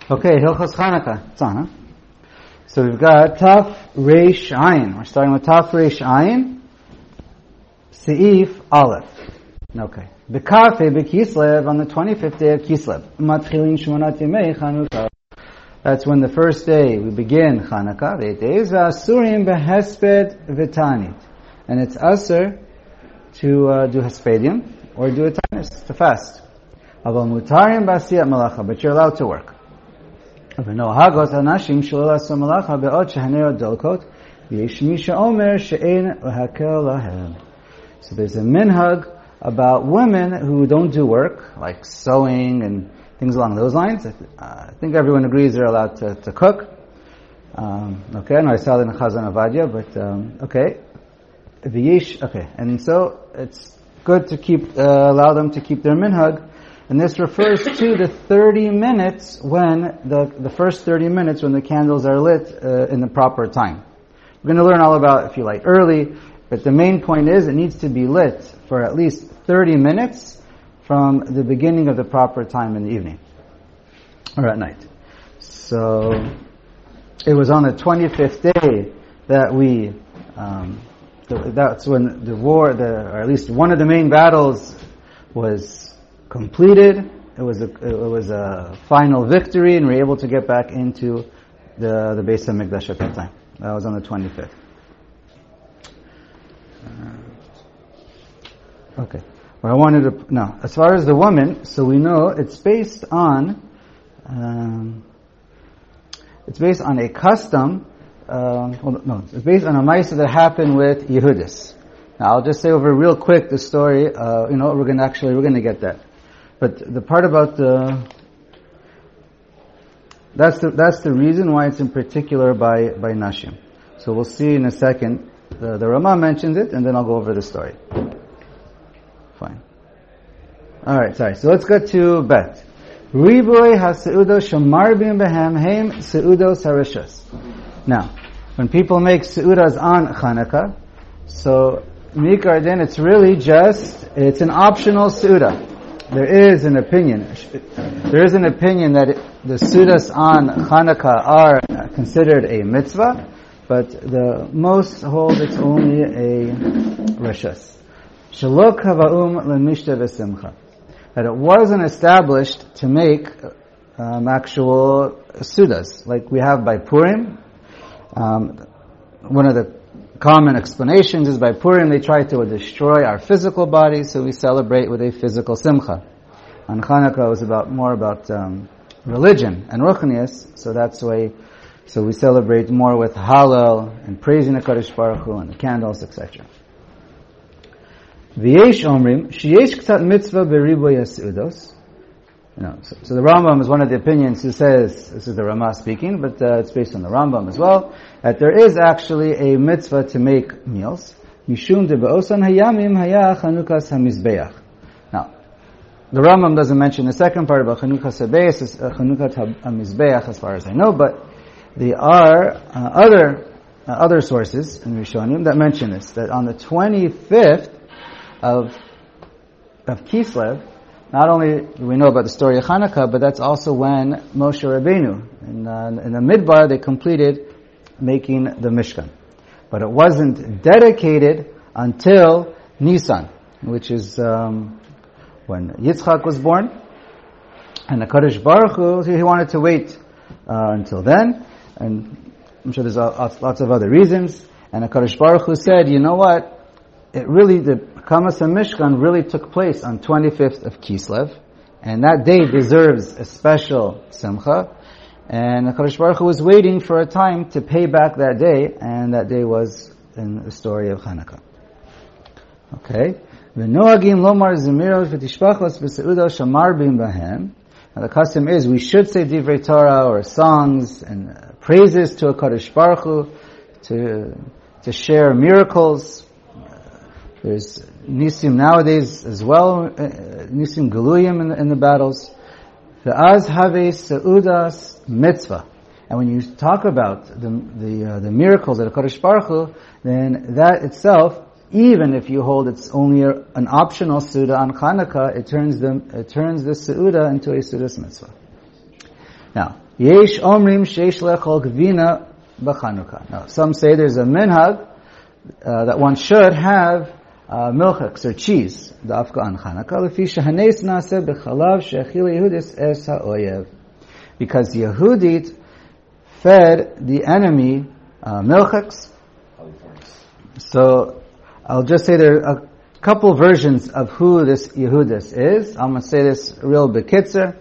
Okay, Hilchos Chanukah. It's on, huh? So we've got Taf Reish Ayin. We're starting with Taf Reish Ayin, Seif Aleph. Okay. B'Kafe b'Kislev, on the 25th day of Kislev. Matchilin Shmonat Yemei Chanukah. That's when the first day we begin Chanukah, the 8 days. V'Asurim b'Hesped v'Tanit. And it's Asur to do Hespedium or do a Tanis, to fast. Aval Mutarim b'Asiyat Malacha, but you're allowed to work. So there's a minhag about women who don't do work, like sewing and things along those lines. I think everyone agrees they're allowed to cook. Okay, no, I saw it in Chazan Avadia, but okay. Okay, and so it's good to allow them to keep their minhag. And this refers to the 30 minutes when, the first 30 minutes when the candles are lit in the proper time. We're going to learn all about if you light early, but the main point is it needs to be lit for at least 30 minutes from the beginning of the proper time in the evening, or at night. So, it was on the 25th day that that's when the war, or at least one of the main battles was completed. It was a final victory, and we were able to get back into the Beis HaMikdash at that time. That was on the 25th. Okay. What I wanted to now, as far as the woman, so we know it's based on a custom. It's based on a ma'aseh that happened with Yehudis. Now I'll just say over real quick the story. We're going to get that. But the part about that's the reason why it's in particular by Nashim. So we'll see in a second. The Rama mentions it, and then I'll go over the story. Fine. Alright, sorry. So let's get to Bet. Riboy ha-seudo shamarbim behem heim seudo sarishas. Now, when people make seudas on Chanukah, so Mikar then it's really it's an optional seuda. There is an opinion that the seudas on Chanukah are considered a mitzvah, but the most hold it's only a rishas. Shelo kava'um lemishta v'simcha. That it wasn't established to make actual seudas like we have by Purim. One of the common explanations is by Purim they try to destroy our physical bodies, so we celebrate with a physical simcha. On Chanukah it was more about religion and ruchnius, so that's why. So we celebrate more with Hallel and praising the Kadosh Baruch Hu and the candles, etc. V'yesh omrim sheyesh k'tat mitzvah beriboy ha'seudos. So the Rambam is one of the opinions who says, this is the Rama speaking, but it's based on the Rambam as well, that there is actually a mitzvah to make meals. Mishum de be'osan hayamim haya chanukas hamizbeach. Now, the Rambam doesn't mention the second part about chanukas chanukat hamizbeach as far as I know, but there are other sources in Rishonim that mention this, that on the 25th of Kislev, not only do we know about the story of Chanukah, but that's also when Moshe Rabbeinu, in the Midbar, they completed making the Mishkan. But it wasn't dedicated until Nisan, which is when Yitzchak was born. And the Kadosh Baruch Hu, he wanted to wait until then. And I'm sure there's lots of other reasons. And the Kadosh Baruch Hu said, you know what? The Kamas HaMishkan really took place on 25th of Kislev, and that day deserves a special simcha, and the Kadosh Baruch Hu was waiting for a time to pay back that day, and that day was in the story of Chanukah. Okay. V'noagim lomar zemiros v'tishpachos v'seudo shamarbim bahem. Now the custom is we should say divrei Torah or songs and praises to a Kadosh Baruch Hu to share miracles. There's Nisim nowadays as well, Nisim Galuyim in the battles. Ve'az have seudas mitzvah. And when you talk about the miracles of the Kadosh Baruch Hu, then that itself, even if you hold it's only an optional seuda on Chanukah, it turns the seuda into a seudas mitzvah. Now, Yesh omrim sheish lechol gvina b'Chanukah. Now, some say there's a minhag that one should have milchaks or cheese, dafka on Chanukah. Lefi shehanes naseh b'chalav she'achil Yehudis es ha'oyev. Because Yehudit fed the enemy milchaks. So I'll just say there are a couple versions of who this Yehudis is. I'm going to say this real bekitzer.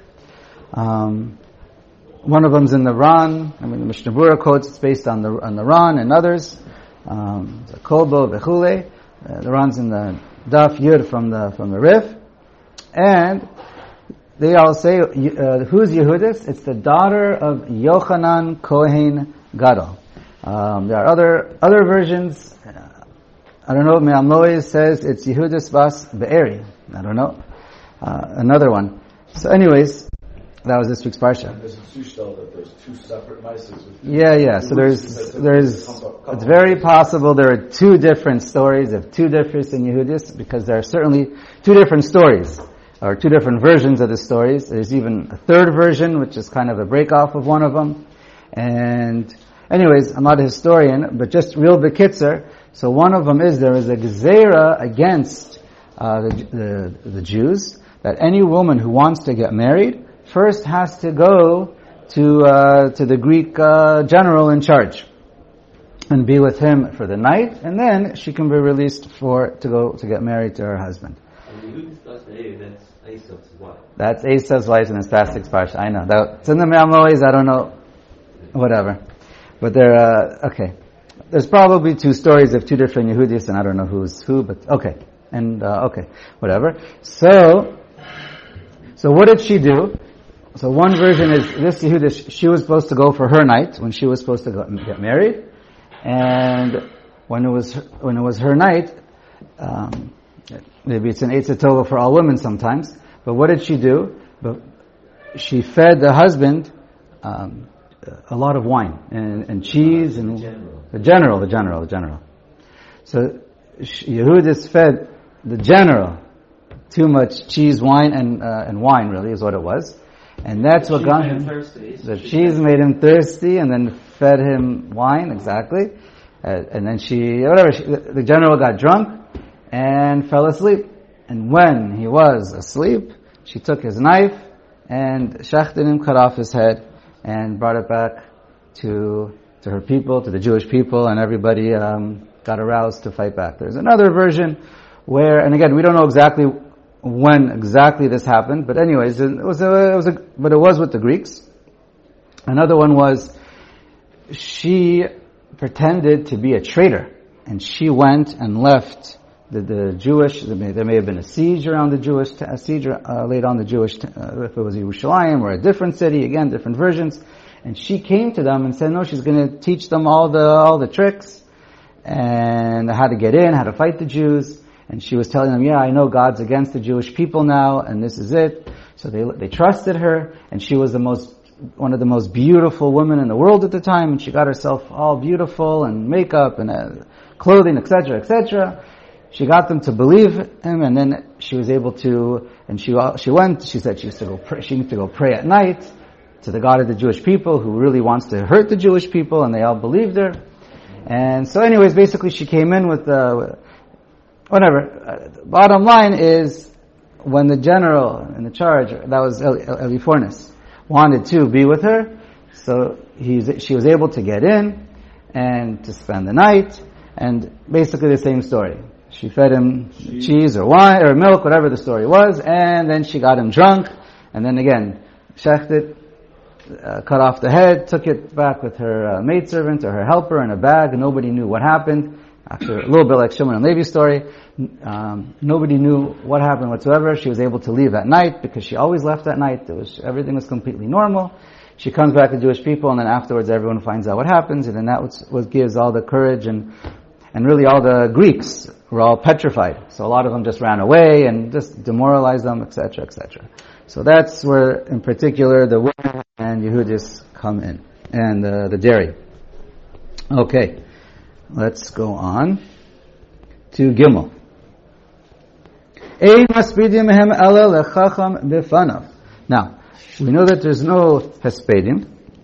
One of them's in the Ran. I mean, the Mishnah Berurah quotes it's based on the Ran and others. The Kolbo Bechule. The Ran's in the Daf Yud from the Rif, and they all say who's Yehudis? It's the daughter of Yochanan Kohen Gadol. There are other versions. I don't know. Me'am Lois says it's Yehudis Bas Be'eri. I don't know. Another one. So, anyways, that was this week's parsha. There's a sushtel that there's two separate mices. Yeah. So there's. It's very possible there are two different stories of two different in Yehudis, because there are certainly two different stories or two different versions of the stories. There's even a third version, which is kind of a break off of one of them. And anyways, I'm not a historian, but just real bekitzer. So one of them is there is a gezerah against the Jews that any woman who wants to get married first has to go to the Greek general in charge and be with him for the night, and then she can be released to go to get married to her husband. That's Esav's wife in this past six parsha. I know. It's in the Me'am Lois, I don't know. Whatever. But okay. There's probably two stories of two different Yehudis, and I don't know who's who, but okay. And, okay. Whatever. So what did she do? So one version is this Yehudis, she was supposed to go for her night, when she was supposed to get married. And when it was her night, maybe it's an Eitzah Tova for all women sometimes, but what did she do? But she fed the husband a lot of wine and cheese and the general. So Yehudis fed the general too much cheese, wine, and wine really is what it was. And that's what got him. The cheese made him thirsty, and then fed him wine, exactly. And then the general got drunk and fell asleep. And when he was asleep, she took his knife and shechted him, cut off his head, and brought it back to her people, to the Jewish people, and everybody got aroused to fight back. There's another version where, and again, we don't know exactly when exactly this happened, but anyways, but it was with the Greeks. Another one was she pretended to be a traitor, and she went and left the Jewish. There may have been a siege around the Jewish, a siege laid on the Jewish. If it was Yerushalayim or a different city, again different versions. And she came to them and said, no, she's going to teach them all the tricks and how to get in, how to fight the Jews. And she was telling them, yeah, I know God's against the Jewish people now, and this is it. So they trusted her, and she was one of the most beautiful women in the world at the time, and she got herself all beautiful and makeup and clothing, etc., etc. She got them to believe him, and then she was able to. And she went. She said she used to go. She needed to go pray at night to the God of the Jewish people, who really wants to hurt the Jewish people, and they all believed her. And so, anyways, basically, she came in with whatever. Bottom line is, when the general in the charge, that was Eliphornis, wanted to be with her, so she was able to get in and to spend the night, and basically the same story. She fed him cheese or wine or milk, whatever the story was, and then she got him drunk, and then again, shechted, cut off the head, took it back with her maidservant or her helper in a bag, and nobody knew what happened. Actually, a little bit like Shimon and Levi's story. Nobody knew what happened whatsoever. She was able to leave at night because she always left at night. Everything was completely normal. She comes back to Jewish people, and then afterwards everyone finds out what happens, and then that's what gives all the courage, and really all the Greeks were all petrified. So a lot of them just ran away and just demoralized them, etc., etc. So that's where, in particular, the women and Yehudis come in, and the dairy. Okay. Let's go on to Gimel. Now, we know that there's no hespedim,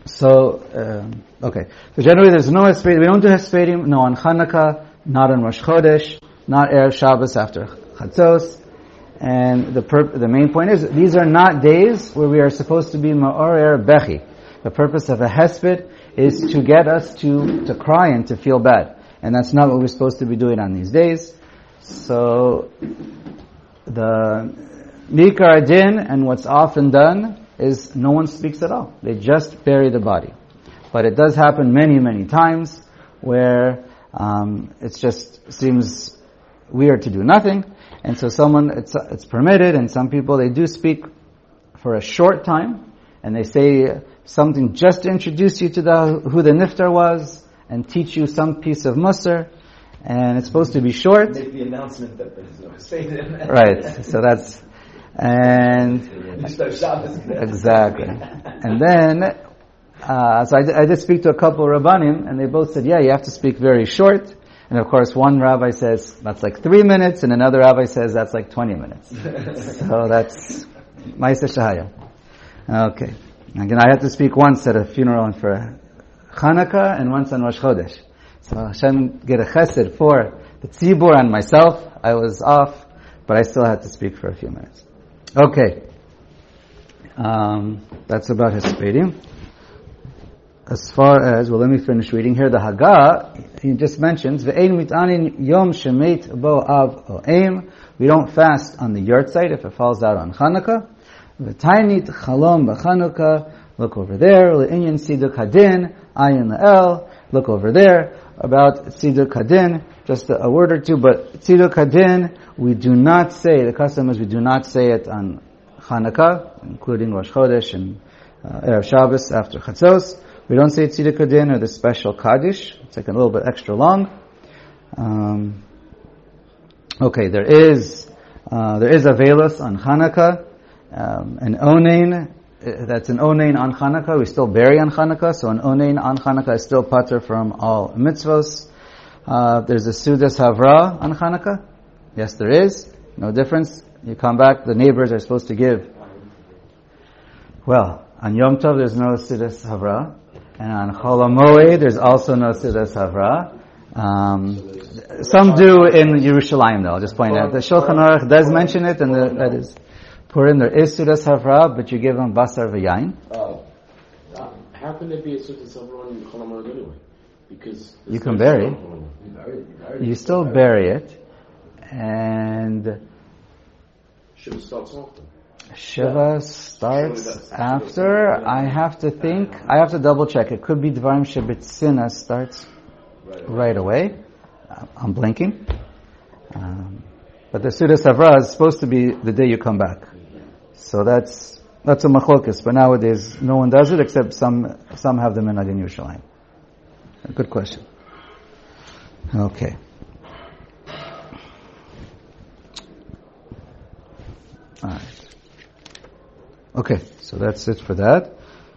So, okay. So generally there's no hespedim. We don't do hespedim, no on Hanukkah, not on Rosh Chodesh, not Erev Shabbos after Chatzos. And the main point is, these are not days where we are supposed to be ma'orer bechi. The purpose of a hesped is to get us to cry and to feel bad. And that's not what we're supposed to be doing on these days. So, the Mikar Din and what's often done is no one speaks at all. They just bury the body. But it does happen many, many times where it just seems weird to do nothing. And so it's permitted, and some people, they do speak for a short time, and they say something just to introduce you to who the niftar was, and teach you some piece of musar, and it's supposed to be short. Make the announcement that there's no Seder. Right, so that's, and exactly. And then, so I did speak to a couple of Rabbanim, and they both said, yeah, you have to speak very short. And of course, one rabbi says that's like 3 minutes, and another rabbi says that's like 20 minutes. So that's Ma'aseh Shahaya. Okay. Again, I had to speak once at a funeral and for Hanukkah and once on Rosh Chodesh. So Hashem get a chesed for the tzibur and myself. I was off, but I still had to speak for a few minutes. Okay. That's about hespedim. As far as, well, let me finish reading here. The Haggah, he just mentions, Ve'ein mit'anin yom shemeit bo av o eim. We don't fast on the yahrzeit if it falls out on Hanukkah. V'tainit chalom b'Chanukkah. Look over there. Le'inyan siduk hadin, ayin la'el. Look over there. About siduk hadin, just a word or two, but siduk hadin, we do not say, the custom is we do not say it on Hanukkah, including Rosh Chodesh and Erev Shabbos after Chatzos. We don't say Tziduk Hadin or the special Kaddish. It's like a little bit extra long. Okay, there is Avelos on Hanukkah. An Onain, that's an Onain on Hanukkah. We still bury on Hanukkah, so an Onain on Hanukkah is still pater from all mitzvos. There's a Sudas Havra on Hanukkah. Yes, there is. No difference. You come back, the neighbors are supposed to give. Well, on Yom Tov there's no Sudas Havra. And on Chol HaMoed, there's also no Sudas Havra. Some do in Yerushalayim, though. I'll just point out. The Shulchan Aruch does mention it, and that is Purim. There is Sudas Havra, but you give them Basar V'Yain. How can there be a Sudas Havra in Chol HaMoed anyway? Because you can bury. You still bury it, and Shiva starts after. Shiva starts after. I have to double check. It could be Dvarim Shebetzina starts right away. I'm blinking. But the Sudas Havra is supposed to be the day you come back. So that's a machlokes. But nowadays, no one does it except some have them in Adin Yerushalayim. Good question. Okay. All right. Okay, so that's it for that.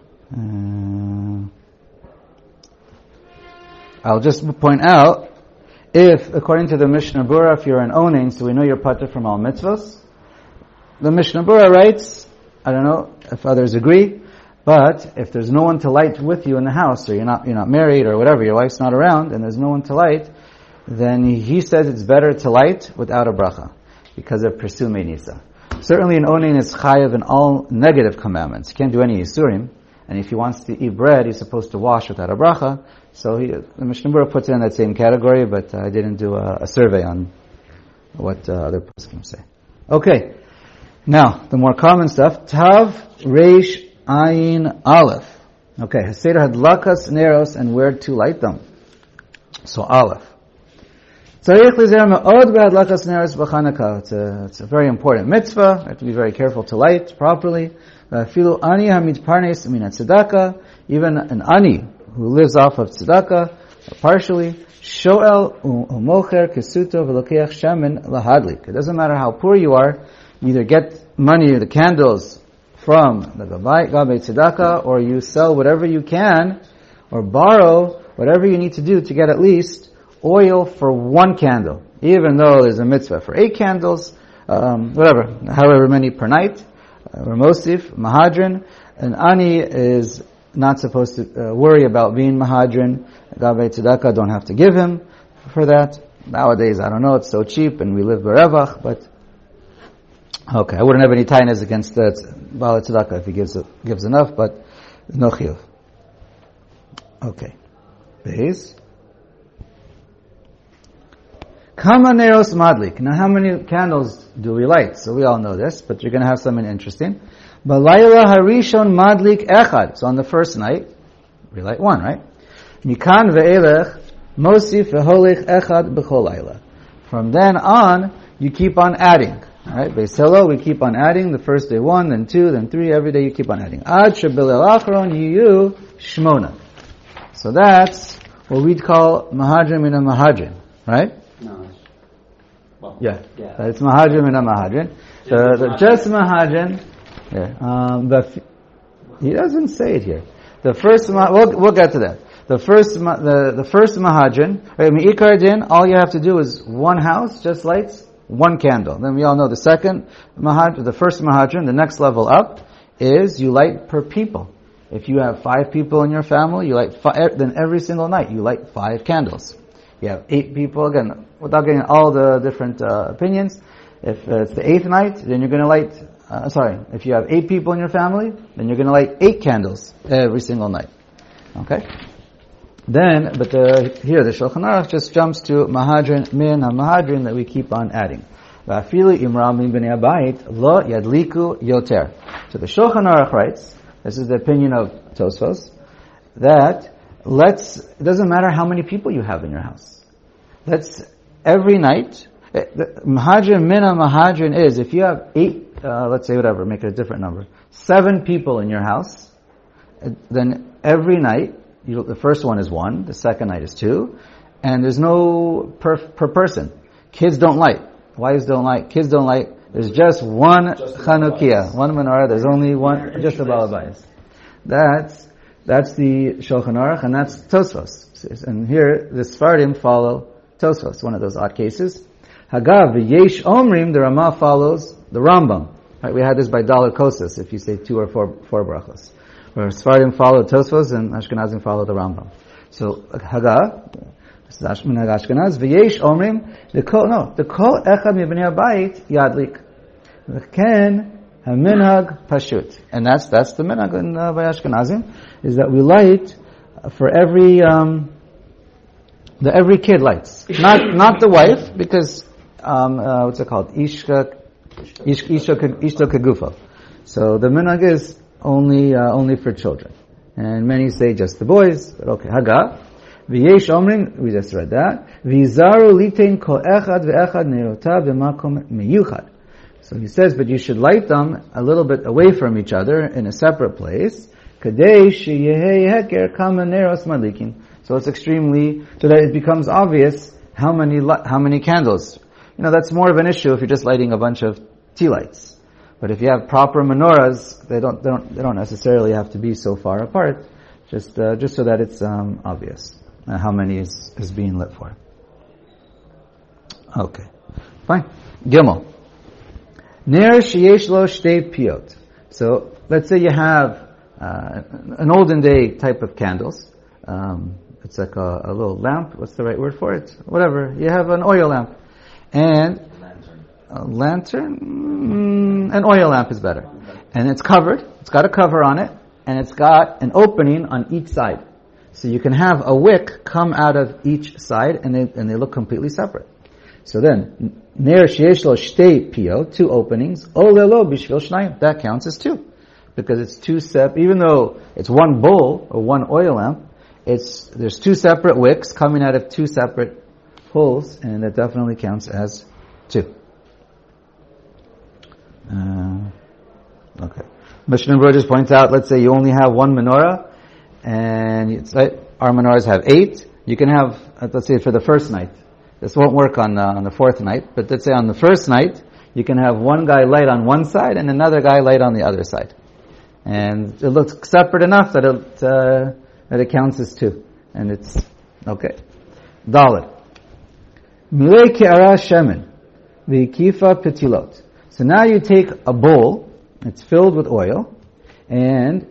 I'll just point out, if, according to the Mishnah Berurah, if you're an Onain, so we know you're pater from all mitzvahs, the Mishnah Berurah writes, I don't know if others agree, but if there's no one to light with you in the house, or you're not married or whatever, your wife's not around, and there's no one to light, then he says it's better to light without a bracha, because of Persu Nisa. Certainly an Onain is chayav in all negative commandments. He can't do any Yisurim. And if he wants to eat bread, he's supposed to wash without a bracha. So the Mishnah Berurah puts it in that same category, but I didn't do a survey on what other poskim say. Okay. Now, the more common stuff. Tav, Reish, Ayin, Aleph. Okay. Haseder hadlakas neros, and where to light them. So Aleph. Tzarich lizer me'od be'adlakas neros b'Chanukah. It's a very important mitzvah. You have to be very careful to light properly. Filu ani hamitparnes min tzedakah. Even an ani who lives off of tzedakah, partially. Shoel u'mocher kesuto v'lokeach shemen lahadlik. It doesn't matter how poor you are. You either get money, the candles, from the gabay tzedakah, or you sell whatever you can, or borrow whatever you need to do to get at least oil for one candle, even though there's a mitzvah for 8 candles, however many per night, Ramosif, Mahadran. An ani is not supposed to worry about being mahadrin. Gavei tzedakah, don't have to give him for that. Nowadays, I don't know, it's so cheap and we live berevach, but okay, I wouldn't have any tainas against that Baal tzedakah if he gives enough, but no chiyuv. Okay. Beis. Kama neros madlik. Now, how many candles do we light? So we all know this, but you're going to have something interesting. Balayla harishon madlik echad. So on the first night, we light one, right? Mikan ve'elech mosif ve'holech echad b'chol layla. From then on, you keep on adding. All right, Beis Hillel, we keep on adding. The first day 1, then 2, then 3. Every day you keep on adding. Ad shebilel achron yiyu shmona. So that's what we'd call mahadrin min mahadrin, right? No. Well, Yeah. It's mahadrin min mahadrin. Just mahadrin. Yeah. But he doesn't say it here. The first, we'll get to that. The first mahadrin, Ikar din, all you have to do is one house just lights one candle. Then we all know the second mahadrin, the first mahadrin, the next level up is you light per people. If you have 5 people in your family, you light 5, then every single night you light 5 candles. You have 8 people, again, without getting all the different opinions, if it's the 8th night, then you're going to light, if you have 8 people in your family, then you're going to light 8 candles every single night. Okay? Then, here the Shulchan Aruch just jumps to mahadrin min mahadrin that we keep on adding. Va'afilu imram min bnei habayit lo yadliku yoter. So the Shulchan Aruch writes, this is the opinion of Tosfos, that it doesn't matter how many people you have in your house. Every night, mahadrin min mahadrin is, if you have 8, let's say whatever, make it a different number, 7 people in your house, then every night, the first one is 1, the second night is 2, and there's no per person. Kids don't light. Wives don't light. Kids don't light. There's just one Chanukiah, one menorah. There's only one, just a Balabayas. That's the Shulchan Aruch, and that's Tosfos. And here, the Sfardim follow Tosfos, one of those odd cases. Hagav, Yesh Omrim, the Ramah follows the Rambam. Right, we had this by Dalar Kosas, if you say 2 or 4 brachos. Where Sfardim follow Tosfos and Ashkenazim follow the Rambam. So, Hagav, this is Ashkenaz, V'yesh Omrim, the kol echad mibnei habayit yadlik. V'ken haminhag pashut. And that's the minhag by Ashkenazim, is that we light for every kid lights. Not the wife, because, what's it called? Ishta kegufa. So the minhag is only for children. And many say just the boys, but okay. Haga. V'yesh omrim, we just read that. V'yizaru litein kol echad ve'echad neirota b'makom meyuchad. So he says, but you should light them a little bit away from each other in a separate place. Kadei sheyehei heker kama neros madlikin. So it's so that it becomes obvious how many candles. That's more of an issue if you're just lighting a bunch of tea lights. But if you have proper menorahs, they don't necessarily have to be so far apart, just so that it's obvious how many is being lit for. Okay, fine. Gimel. Ner sheyesh lo shtei piyot. So let's say you have an olden day type of candles. It's like a little lamp. What's the right word for it? Whatever. You have an oil lamp. And an oil lamp is better. And it's covered. It's got a cover on it. And it's got an opening on each side. So you can have a wick come out of each side and they look completely separate. So then, ner sheyesh lo shtei piyot, 2 openings, olelo bishvil shnayim, that counts as 2. Because it's 2 even though it's 1 bowl or 1 oil lamp, there's 2 separate wicks coming out of 2 separate holes, and that definitely counts as 2. Okay. Mishnah Berurah just points out, let's say you only have 1 menorah, and our menorahs have 8. You can have, let's say for the first night. This won't work on the 4th night, but let's say on the first night, you can have one guy light on one side and another guy light on the other side. And it looks separate enough that it counts as 2. And it's, okay. Dalet. Milei ke'ara shemen, v'kifa petilot. So now you take a bowl, it's filled with oil, and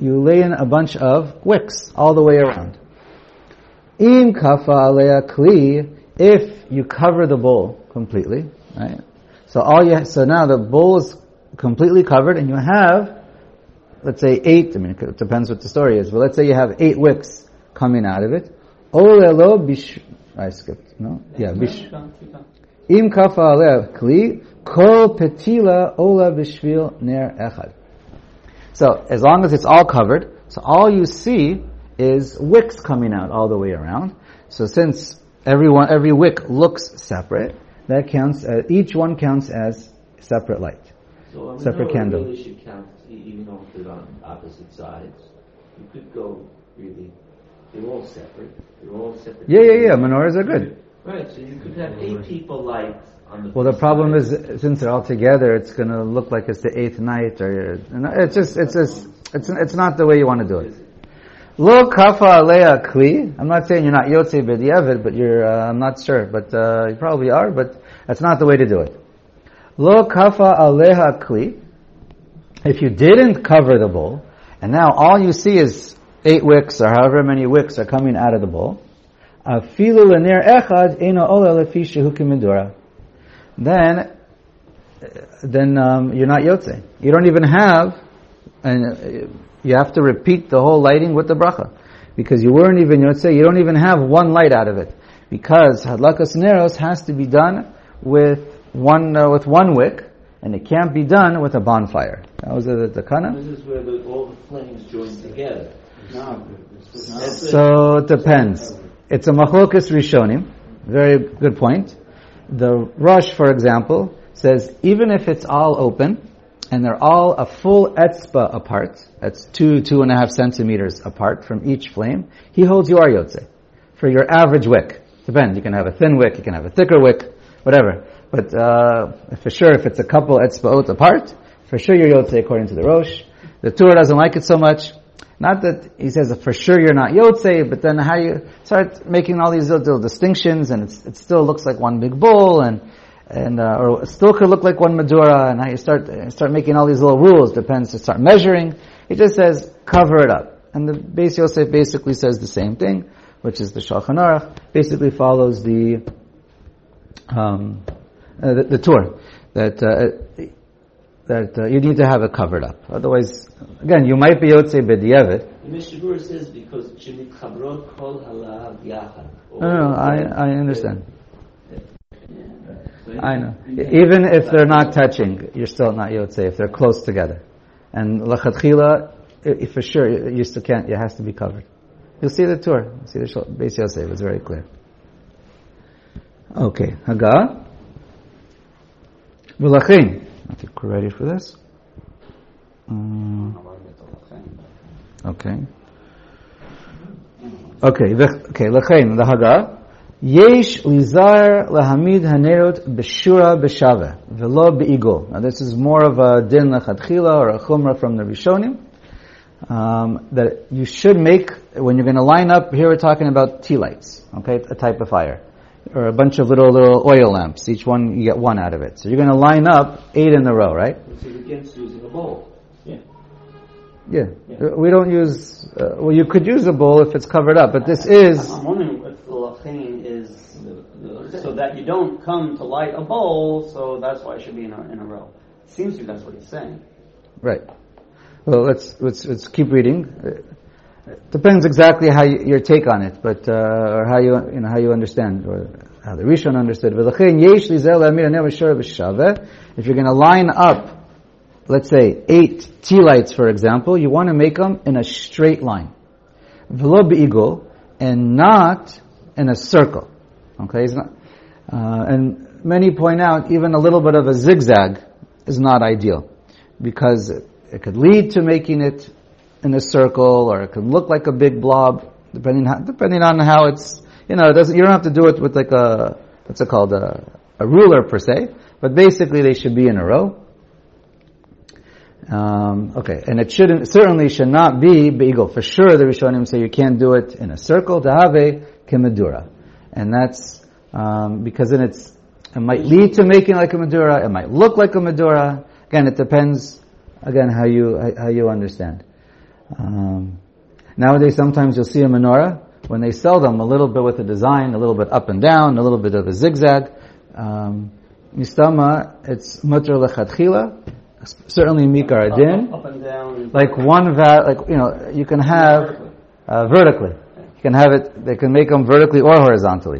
you lay in a bunch of wicks all the way around. Im kafa alea kli, if you cover the bowl completely, right? So now the bowl is completely covered, and you have, let's say 8, it depends what the story is, but let's say you have 8 wicks coming out of it. Olelo bish, I skipped, no? Yeah, bish. Im kafa alea kli, kol petila ola bishvil ner echad. So, as long as it's all covered, so all you see is wicks coming out all the way around. So since every wick looks separate, that counts, each one counts as separate light. So separate candle. Really should count, even though they're on opposite sides. You could go really, they're all separate. Yeah, menorahs are good. Right, so you could have 8 people light on the. Well, the problem is, since they're all together, it's going to look like it's the 8th night, or it's not the way you want to do it. Lo kafa alea kli. I'm not saying you're not yotzei b'diavad, but I'm not sure, but you probably are, but that's not the way to do it. Lo kafa aleha kli. If you didn't cover the bowl, and now all you see is 8 wicks, or however many wicks are coming out of the bowl, afilu l'ner echad eino ola lefi shehu k'medora. Then you're not yotzei. You don't even have, and you have to repeat the whole lighting with the bracha, because you weren't even yotzei. You don't even have one light out of it, because hadlakas neros has to be done with one wick, and it can't be done with a bonfire. That was the kana. This is where all the flames join together. So it depends. It's a machlokas rishonim. Very good point. The Rosh, for example, says even if it's all open and they're all a full etzba apart, that's 2.5 centimeters apart from each flame, he holds you are yotzei for your average wick. Depends. You can have a thin wick, you can have a thicker wick, whatever. But for sure, if it's a couple etzbaot apart, for sure you're yotzei according to the Rosh. The Torah doesn't like it so much. Not that he says that for sure you're not yotzei, but then how you start making all these little distinctions, and it still looks like one big bowl, or it still could look like one medura, and how you start making all these little rules depends to start measuring. He just says cover it up, and the Beis Yosef basically says the same thing, which is the Shulchan Aruch basically follows the Torah that you need to have it covered up. Otherwise, again, you might be yotzei b'diavad. The Mishnah says because shemikhabrot kol halav yachad. No, I understand. I know. Even if they're not touching, you're still not yotzei if they're close together. And lachatchila, for sure, you still can't. It has to be covered. You'll see the Torah. You'll see the Beis Yosef. It's very clear. Okay, Haga. V'lachin. I think we're ready for this. Okay. L'chein, the Haga. Yesh lizar lahamid hanerot b'shura b'shaveh v'lo b'igol. Now this is more of a din l'chadchila or a chumrah from the Rishonim. That you should make, when you're going to line up, here we're talking about tea lights, okay, a type of fire. Or a bunch of little oil lamps. Each one, you get one out of it. So you're going to line up 8 in a row, right? Which is against using a bowl. Yeah. We don't use, you could use a bowl if it's covered up, but this is... I'm wondering if the lachin is so that you don't come to light a bowl, so that's why it should be in a row. It seems to be that's what he's saying. Right. Well, let's keep reading. Depends exactly how your take on it, but or how you understand, or how the Rishon understood. If you're going to line up, let's say 8 tea lights, for example, you want to make them in a straight line, v'lo be'igol, and not in a circle. Okay, it's not. And many point out even a little bit of a zigzag is not ideal, because it could lead to making it in a circle, or it can look like a big blob, depending on how it's, it doesn't, you don't have to do it with like a ruler per se, but basically they should be in a row. And it certainly should not be be'igol. For sure the Rishonim say you can't do it in a circle, dahave kemedura. And that's, because then it might lead to making like a medura, it might look like a medura. Again, it depends, how you understand. Nowadays, sometimes you'll see a menorah, when they sell them, a little bit with a design, a little bit up and down, a little bit of a zigzag. Mistama, it's mutter lechatchila, certainly mikar adin. Up and down. Like you can have vertically. You can have it, they can make them vertically or horizontally.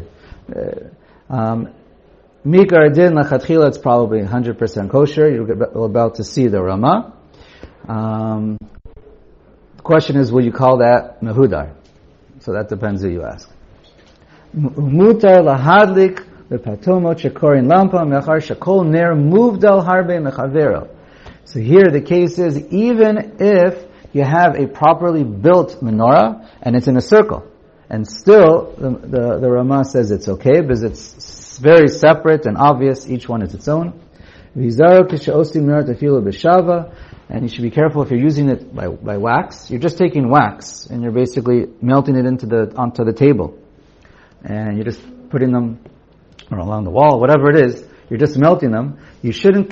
Mikar adin lechatchila, it's probably 100% kosher. You're about to see the Rama. The question is, will you call that mehudar? So that depends who you ask. Mutar lahadlik lepatomo chekorin lampa mechar shakol ner muvdal harbe mechavero. So here the case is, even if you have a properly built menorah and it's in a circle, and still the Rama says it's okay because it's very separate and obvious. Each one is its own. V'zaro kishaosim menorah tefilu b'shava. And you should be careful if you're using it by wax. You're just taking wax and you're basically melting it onto the table, and you're just putting them along the wall, whatever it is. You're just melting them. You shouldn't.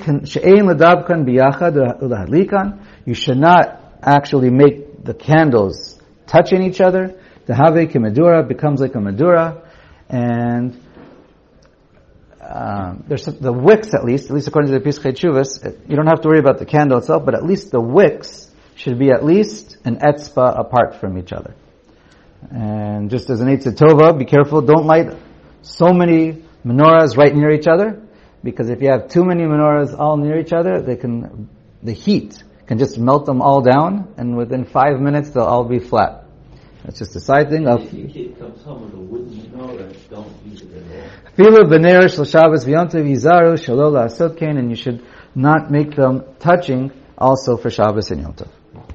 You should not actually make the candles touching each other. The have kemedura becomes like a medura, and there's the wicks, at least according to the Pischei Teshuvos, you don't have to worry about the candle itself, but at least the wicks should be at least an etzba apart from each other. And just as an Eitzah Tova, be careful, don't light so many menorahs right near each other, because if you have too many menorahs all near each other, the heat can just melt them all down, and within 5 minutes they'll all be flat. That's just a side thing. If your kid comes home with a wooden menorah, don't use it at all. Filu b'ner shel Shabbos v'yontiv yizaru shelo la'asot kein, and you should not make them touching also for Shabbos and Yom Tov.